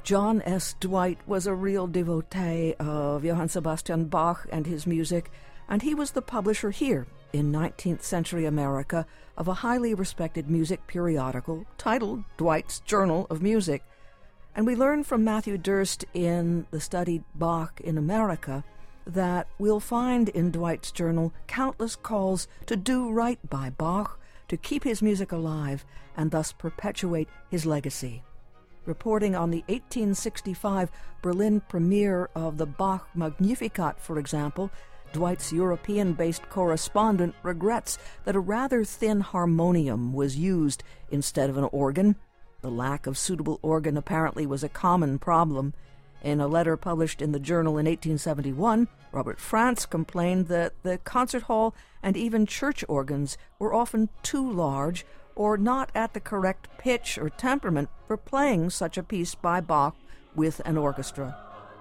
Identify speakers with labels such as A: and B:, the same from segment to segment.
A: John S. Dwight was a real devotee of Johann Sebastian Bach and his music, and he was the publisher here in 19th century America of a highly respected music periodical titled Dwight's Journal of Music. And we learn from Matthew Durst in the study Bach in America that we'll find in Dwight's journal countless calls to do right by Bach, to keep his music alive, and thus perpetuate his legacy. Reporting on the 1865 Berlin premiere of the Bach Magnificat, for example, Dwight's European-based correspondent regrets that a rather thin harmonium was used instead of an organ. The lack of suitable organ apparently was a common problem. In a letter published in the Journal in 1871, Robert Franz complained that the concert hall and even church organs were often too large or not at the correct pitch or temperament for playing such a piece by Bach with an orchestra.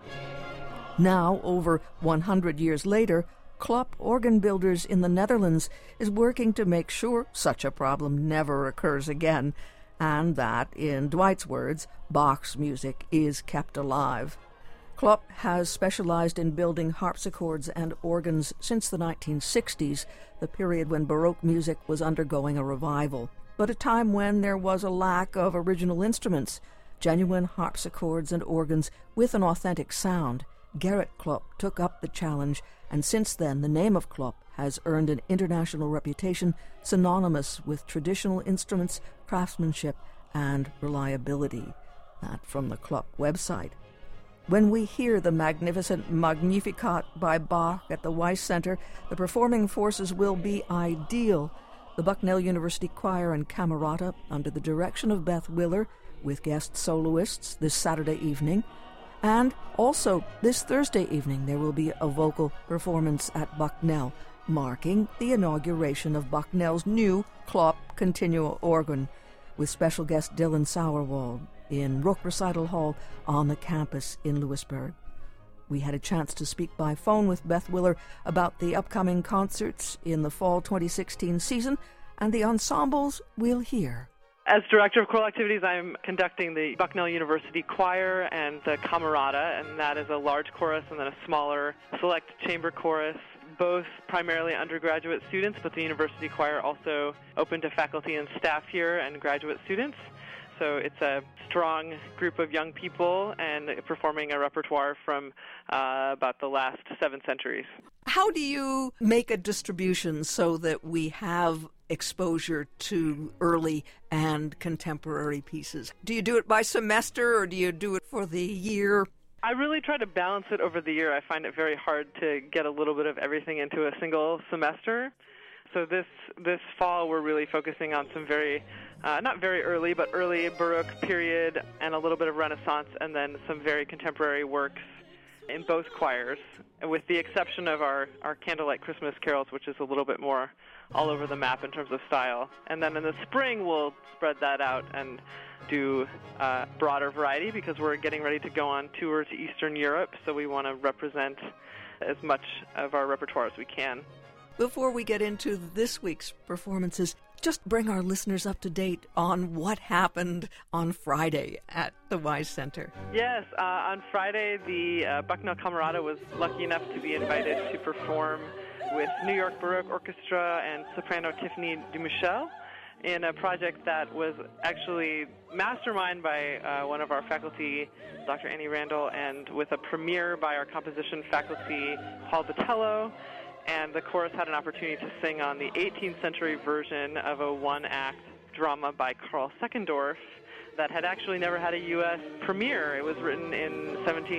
A: Now, over 100 years later, Klopp Organ Builders in the Netherlands is working to make sure such a problem never occurs again, and that, in Dwight's words, Bach's music is kept alive. Klopp has specialized in building harpsichords and organs since the 1960s, the period when Baroque music was undergoing a revival, but a time when there was a lack of original instruments, genuine harpsichords and organs with an authentic sound. Gerrit Klopp took up the challenge, and since then the name of Klopp has earned an international reputation synonymous with traditional instruments, craftsmanship, and reliability. That from the Klopp website. When we hear the magnificent Magnificat by Bach at the Weiss Center, the performing forces will be ideal. The Bucknell University Choir and Camerata, under the direction of Beth Willer, with guest soloists this Saturday evening. And also, this Thursday evening, there will be a vocal performance at Bucknell, marking the inauguration of Bucknell's new Klopp Continuo organ, with special guest Dylan Sauerwald in Rook Recital Hall on the campus in Lewisburg. We had a chance to speak by phone with Beth Willer about the upcoming concerts in the fall 2016 season and the ensembles we'll hear.
B: As Director of Choral Activities, I'm conducting the Bucknell University Choir and the Camerata, and that is a large chorus and then a smaller select chamber chorus, both primarily undergraduate students, but the University Choir also open to faculty and staff here and graduate students. So it's a strong group of young people and performing a repertoire from about the last 7 centuries.
A: How do you make a distribution so that we have exposure to early and contemporary pieces? Do you do it by semester or do you do it for the year?
B: I really try to balance it over the year. I find it very hard to get a little bit of everything into a single semester. So this fall we're really focusing on some very, not very early, but early Baroque period and a little bit of Renaissance, and then some very contemporary works in both choirs, with the exception of our Candlelight Christmas carols, which is a little bit more all over the map in terms of style. And then in the spring we'll spread that out and do broader variety, because we're getting ready to go on tour to Eastern Europe, so we want to represent as much of our repertoire as we can.
A: Before we get into this week's performances, just bring our listeners up to date on what happened on Friday at the Weiss Center.
B: Yes, on Friday, the Bucknell Camerata was lucky enough to be invited to perform with New York Baroque Orchestra and soprano Tiffany Dumichel in a project that was actually masterminded by one of our faculty, Dr. Annie Randall, and with a premiere by our composition faculty, Paul Botello. And the chorus had an opportunity to sing on the 18th century version of a one-act drama by Karl Seckendorf that had actually never had a U.S. premiere. It was written in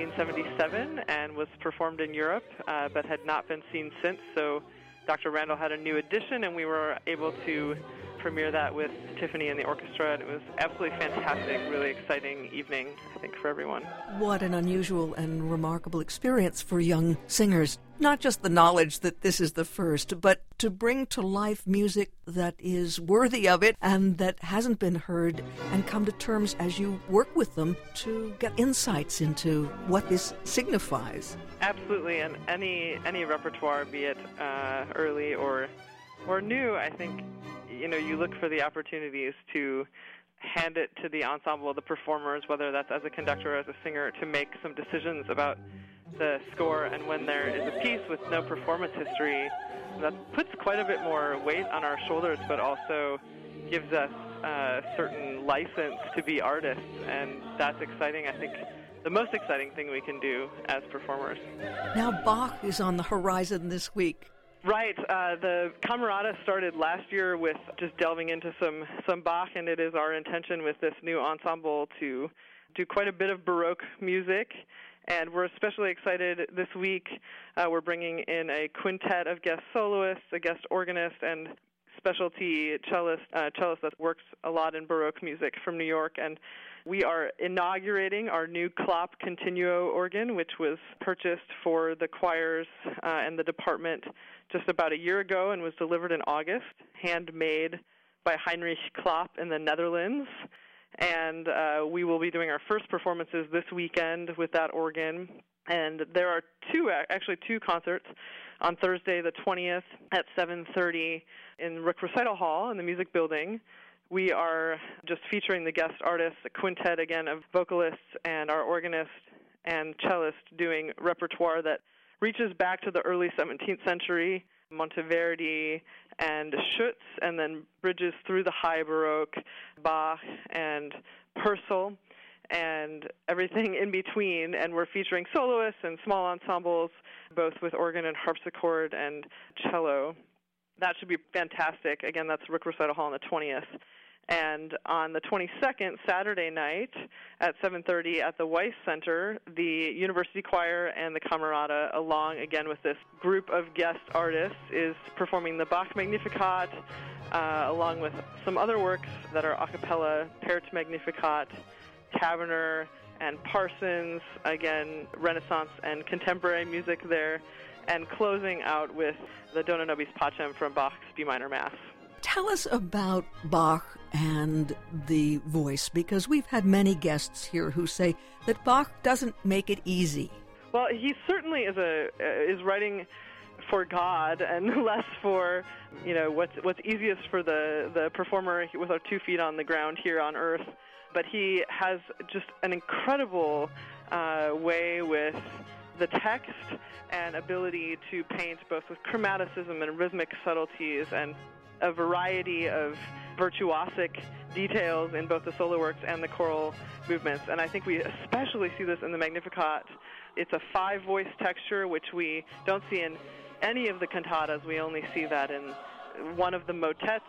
B: 1777 and was performed in Europe, but had not been seen since. So Dr. Randall had a new edition, and we were able to premiere that with Tiffany and the orchestra, and it was absolutely fantastic, really exciting evening, I think, for everyone.
A: What an unusual and remarkable experience for young singers. Not just the knowledge that this is the first, but to bring to life music that is worthy of it and that hasn't been heard, and come to terms as you work with them to get insights into what this signifies.
B: Absolutely, and any repertoire, be it early or new, I think, you look for the opportunities to hand it to the ensemble, the performers, whether that's as a conductor or as a singer, to make some decisions about the score. And when there is a piece with no performance history, that puts quite a bit more weight on our shoulders, but also gives us a certain license to be artists. And that's exciting. I think the most exciting thing we can do as performers.
A: Now Bach is on the horizon this week.
B: Right. The Camerata started last year with just delving into some Bach, and it is our intention with this new ensemble to do quite a bit of Baroque music. And we're especially excited this week. We're bringing in a quintet of guest soloists, a guest organist, and specialty cellist that works a lot in Baroque music from New York. And we are inaugurating our new Klopp Continuo organ, which was purchased for the choirs and the department just about a year ago and was delivered in August, handmade by Heinrich Klopp in the Netherlands. And we will be doing our first performances this weekend with that organ. And there are two concerts on Thursday the 20th at 7:30 in Rook Recital Hall in the Music Building. We are just featuring the guest artists, a quintet, again, of vocalists and our organist and cellist doing repertoire that reaches back to the early 17th century, Monteverdi and Schütz, and then bridges through the High Baroque, Bach and Purcell, and everything in between. And we're featuring soloists and small ensembles, both with organ and harpsichord and cello. That should be fantastic. Again, that's Rook Recital Hall on the 20th. And on the 22nd, Saturday night at 7:30 at the Weiss Center, the University Choir and the Camerata, along again with this group of guest artists, is performing the Bach Magnificat, along with some other works that are a cappella, Pert Magnificat, Taverner, and Parsons, again, Renaissance and contemporary music there, and closing out with the Dona Nobis Pacem from Bach's B minor Mass.
A: Tell us about Bach and the voice, because we've had many guests here who say that Bach doesn't make it easy.
B: Well, he certainly is writing for God and less for, what's easiest for the performer with our 2 feet on the ground here on earth. But he has just an incredible way with the text and ability to paint both with chromaticism and rhythmic subtleties and a variety of virtuosic details in both the solo works and the choral movements. And I think we especially see this in the Magnificat. It's a 5-voice texture, which we don't see in any of the cantatas. We only see that in one of the motets.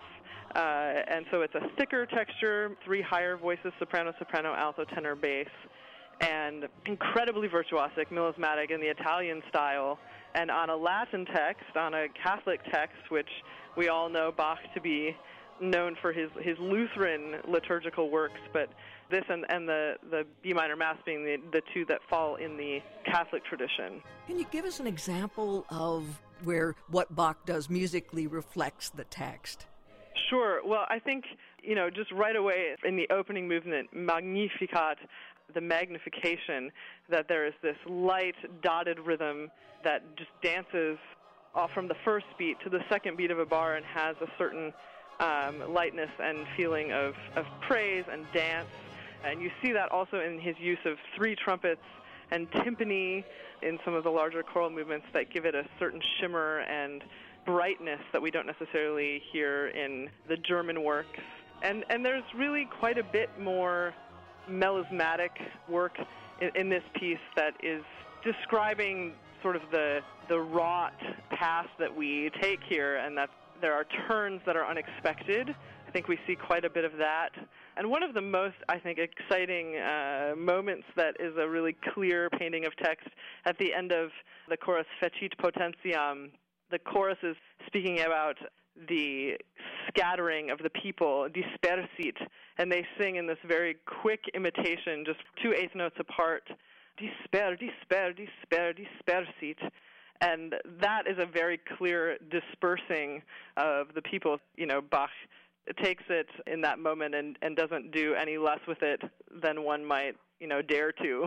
B: And so it's a thicker texture, 3 higher voices, soprano, soprano, alto, tenor, bass, and incredibly virtuosic, melismatic in the Italian style. And on a Latin text, on a Catholic text, which we all know Bach to be known for his Lutheran liturgical works, but this and the B minor Mass being the two that fall in the Catholic tradition.
A: Can you give us an example of where what Bach does musically reflects the text?
B: Sure. Well, I think, just right away in the opening movement, Magnificat, the magnification, that there is this light, dotted rhythm that just dances off from the first beat to the second beat of a bar and has a certain lightness and feeling of praise and dance. And you see that also in his use of 3 trumpets and timpani in some of the larger choral movements that give it a certain shimmer and brightness that we don't necessarily hear in the German works. And there's really quite a bit more melismatic work in this piece that is describing sort of the wrought path that we take here, and that there are turns that are unexpected. I think we see quite a bit of that. And one of the most, I think, exciting moments that is a really clear painting of text at the end of the chorus Fecit Potentiam. The chorus is speaking about the scattering of the people, dispersit, and they sing in this very quick imitation, just 2 eighth notes apart, disper, disper, disper, dispersit. And that is a very clear dispersing of the people. Bach takes it in that moment and doesn't do any less with it than one might, dare to.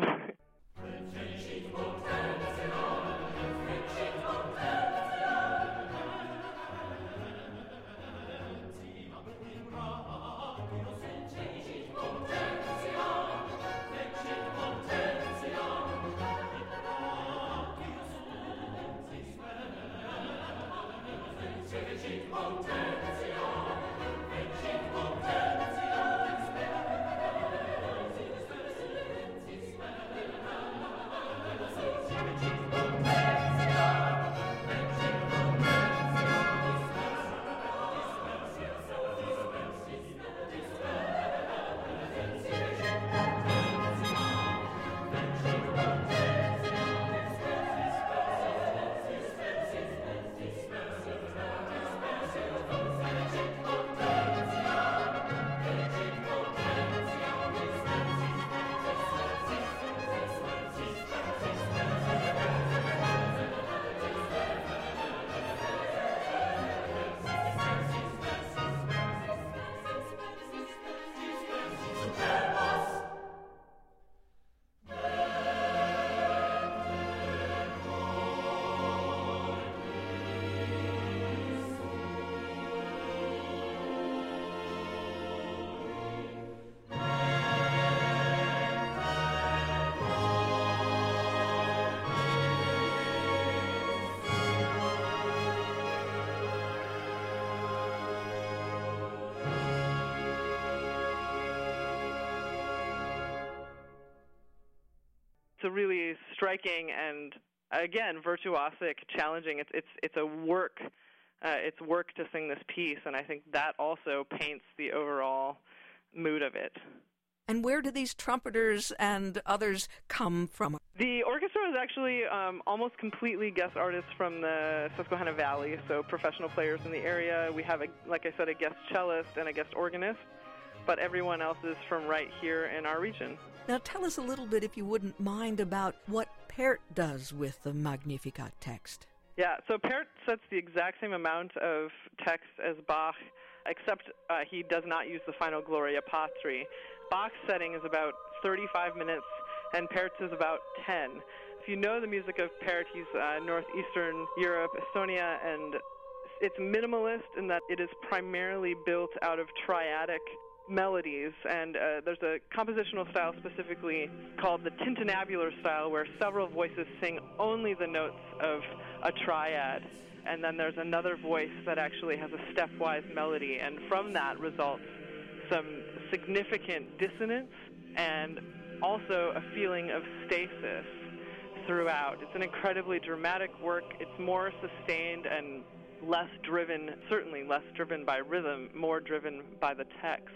B: a really striking and, again, virtuosic, challenging. It's a work. It's work to sing this piece, and I think that also paints the overall mood of it.
A: And where do these trumpeters and others come from?
B: The orchestra is actually almost completely guest artists from the Susquehanna Valley, so professional players in the area. We have, like I said, a guest cellist and a guest organist, but everyone else is from right here in our region.
A: Now tell us a little bit, if you wouldn't mind, about what Pärt does with the Magnificat text.
B: Yeah, so Pärt sets the exact same amount of text as Bach, except he does not use the final Gloria Patri. Bach's setting is about 35 minutes, and Pärt's is about 10. If you know the music of Pärt, he's northeastern Europe, Estonia, and it's minimalist in that it is primarily built out of triadic melodies, and there's a compositional style specifically called the tintinnabular style, where several voices sing only the notes of a triad, and then there's another voice that actually has a stepwise melody, and from that results some significant dissonance and also a feeling of stasis throughout. It's an incredibly dramatic work. It's more sustained and less driven, certainly less driven by rhythm, more driven by the text.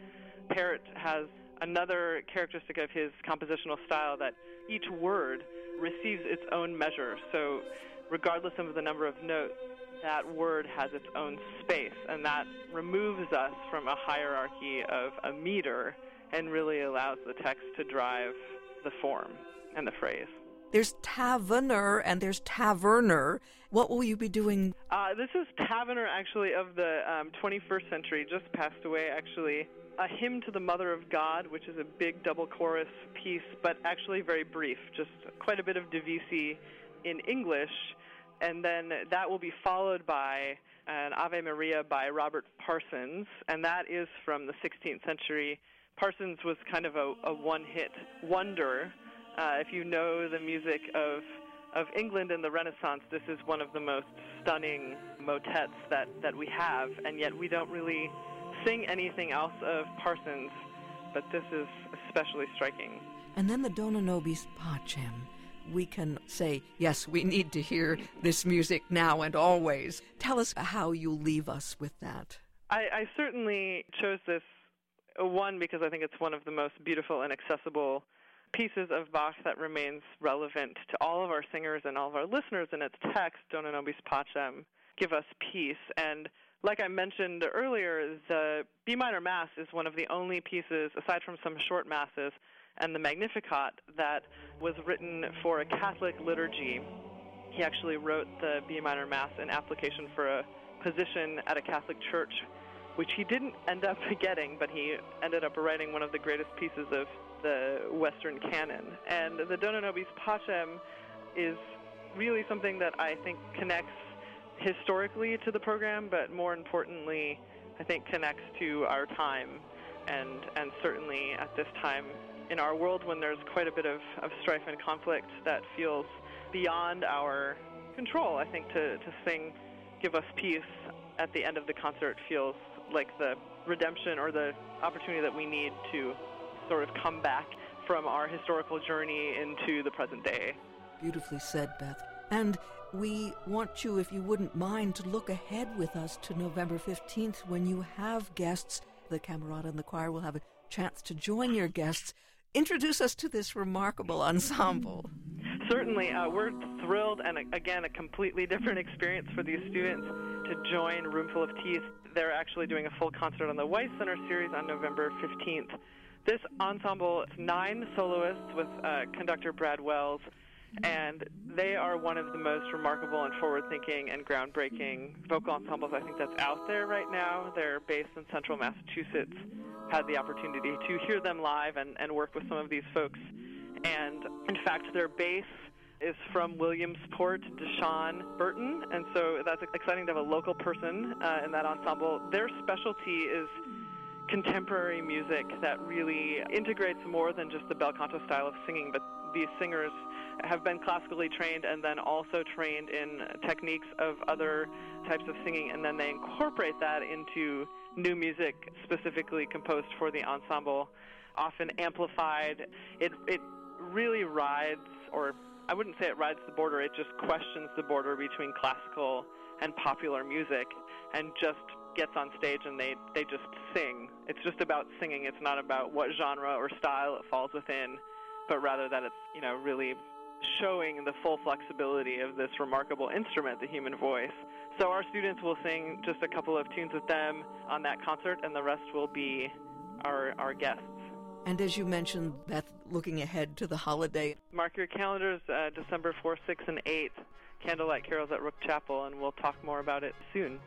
B: Pärt has another characteristic of his compositional style, that each word receives its own measure. So regardless of the number of notes, that word has its own space, and that removes us from a hierarchy of a meter and really allows the text to drive the form and the phrase.
A: There's Tavener and there's Taverner. What will you be doing?
B: This is Tavener, actually, of the 21st century, just passed away, actually. A Hymn to the Mother of God, which is a big double chorus piece, but actually very brief, just quite a bit of Debussy in English. And then that will be followed by an Ave Maria by Robert Parsons, and that is from the 16th century. Parsons was kind of a one-hit wonder. If you know the music of England in the Renaissance, this is one of the most stunning motets that we have, and yet we don't really sing anything else of Parsons, but this is especially striking.
A: And then the Dona Nobis Pacem. We can say, yes, we need to hear this music now and always. Tell us how you'll leave us with that.
B: I certainly chose this, one, because I think it's one of the most beautiful and accessible pieces of Bach that remains relevant to all of our singers and all of our listeners in its text, Dona Nobis Pacem, Give Us Peace. And like I mentioned earlier, the B minor Mass is one of the only pieces, aside from some short masses, and the Magnificat, that was written for a Catholic liturgy. He actually wrote the B minor Mass in application for a position at a Catholic church, which he didn't end up getting, but he ended up writing one of the greatest pieces of the Western canon. And the Dona Nobis Pacem is really something that I think connects historically to the program, but more importantly, I think connects to our time, and certainly at this time in our world when there's quite a bit of strife and conflict that feels beyond our control. I think to sing Give Us Peace at the end of the concert feels like the redemption or the opportunity that we need to sort of come back from our historical journey into the present day.
A: Beautifully said, Beth. And we want you, if you wouldn't mind, to look ahead with us to November 15th when you have guests. The Camerata and the choir will have a chance to join your guests. Introduce us to this remarkable ensemble.
B: Certainly. We're thrilled, and again, a completely different experience for these students to join Roomful of Teeth. They're actually doing a full concert on the Weiss Center series on November 15th. This ensemble is 9 soloists with conductor Brad Wells, and they are one of the most remarkable and forward-thinking and groundbreaking vocal ensembles I think that's out there right now. They're based in central Massachusetts. Had the opportunity to hear them live and work with some of these folks. And in fact, their bass is from Williamsport, Deshawn Burton, and so that's exciting to have a local person in that ensemble. Their specialty is contemporary music that really integrates more than just the bel canto style of singing, but these singers have been classically trained and then also trained in techniques of other types of singing, and then they incorporate that into new music specifically composed for the ensemble, often amplified. It really rides, or I wouldn't say it rides the border, it just questions the border between classical and popular music, and just gets on stage and they just sing. It's just about singing. It's not about what genre or style it falls within, but rather that it's, really showing the full flexibility of this remarkable instrument, the human voice. So our students will sing just a couple of tunes with them on that concert, and the rest will be our guests.
A: And as you mentioned, Beth, looking ahead to the holiday.
B: Mark your calendars, December 4th, 6th, and 8th, Candlelight Carols at Rook Chapel, and we'll talk more about it soon.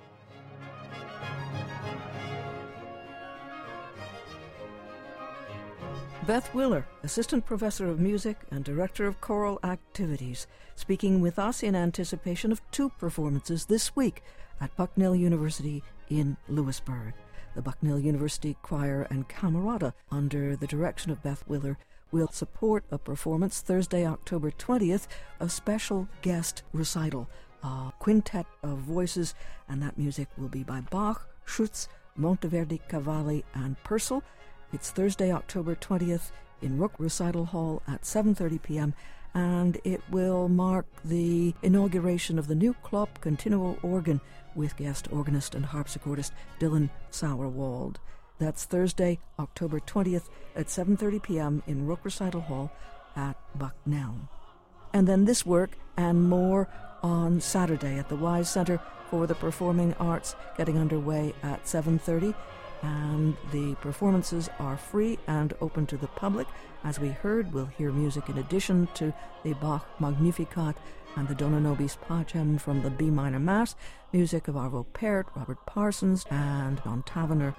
A: Beth Willer, Assistant Professor of Music and Director of Choral Activities, speaking with us in anticipation of 2 performances this week at Bucknell University in Lewisburg. The Bucknell University Choir and Camerata, under the direction of Beth Willer, will support a performance Thursday, October 20th, a special guest recital, a quintet of voices, and that music will be by Bach, Schütz, Monteverdi, Cavalli, and Purcell. It's Thursday, October 20th in Rook Recital Hall at 7:30 p.m., and it will mark the inauguration of the new Klopp Continuo organ with guest organist and harpsichordist Dylan Sauerwald. That's Thursday, October 20th at 7:30 p.m. in Rook Recital Hall at Bucknell. And then this work and more on Saturday at the Wise Centre for the Performing Arts, getting underway at 7:30. And the performances are free and open to the public. As we heard, we'll hear music in addition to the Bach Magnificat and the Dona Nobis Pacem from the B minor Mass, music of Arvo Pärt, Robert Parsons, and John Tavener.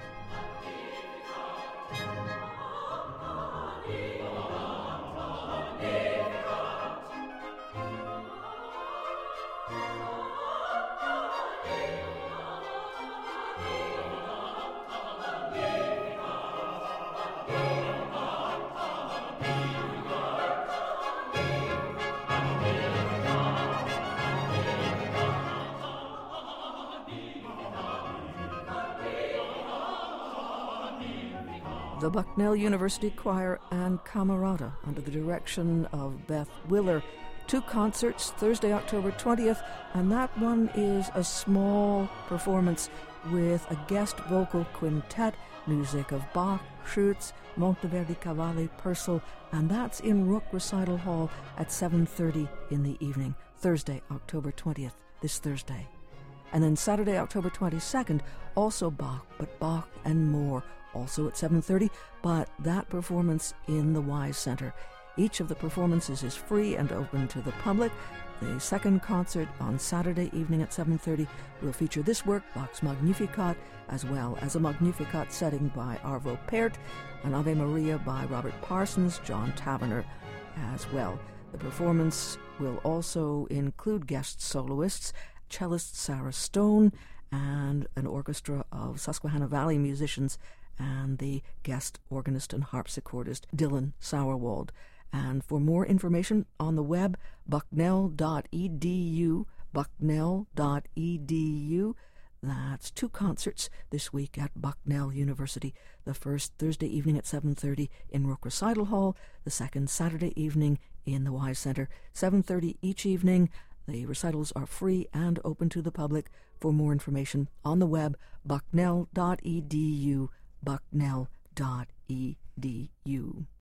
A: The Bucknell University Choir and Camerata, under the direction of Beth Willer. 2 concerts, Thursday, October 20th, and that one is a small performance with a guest vocal quintet, music of Bach, Schütz, Monteverdi, Cavalli, Purcell, and that's in Rook Recital Hall at 7:30 in the evening, Thursday, October 20th, this Thursday. And then Saturday, October 22nd, also Bach, but Bach and more, also at 7:30, but that performance in the Wise Centre. Each of the performances is free and open to the public. The second concert on Saturday evening at 7:30 will feature this work, Bach's Magnificat, as well as a Magnificat setting by Arvo Pärt, an Ave Maria by Robert Parsons, John Tavener as well. The performance will also include guest soloists, cellist Sarah Stone, and an orchestra of Susquehanna Valley musicians, and the guest organist and harpsichordist Dylan Sauerwald. And for more information on the web, bucknell.edu, bucknell.edu. That's 2 concerts this week at Bucknell University. The first Thursday evening at 7:30 in Rook Recital Hall, the second Saturday evening in the Wise Centre, 7:30 each evening. The recitals are free and open to the public. For more information on the web, bucknell.edu, bucknell.edu.